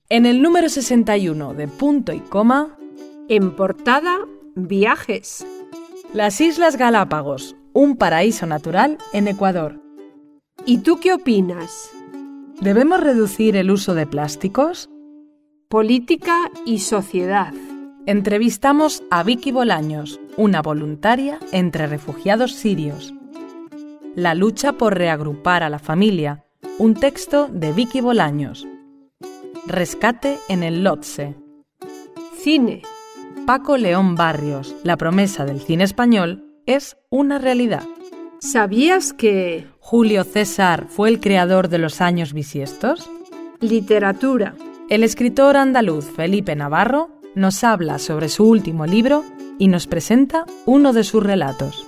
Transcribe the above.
En el número 61 de Punto y Coma, en portada, viajes. las Islas Galápagos, un paraíso natural en Ecuador. ¿Y tú qué opinas? ¿Debemos reducir el uso de plásticos? Política y sociedad. Entrevistamos a Vicky Bolaños, una voluntaria entre refugiados sirios. La lucha por reagrupar a la familia, un texto de Vicky Bolaños. Rescate en el Lhotse. Cine. Paco León Barrios, la promesa del cine español, es una realidad. ¿Sabías que...? Julio César fue el creador de los años bisiestos. Literatura. El escritor andaluz Felipe Navarro nos habla sobre su último libro y nos presenta uno de sus relatos.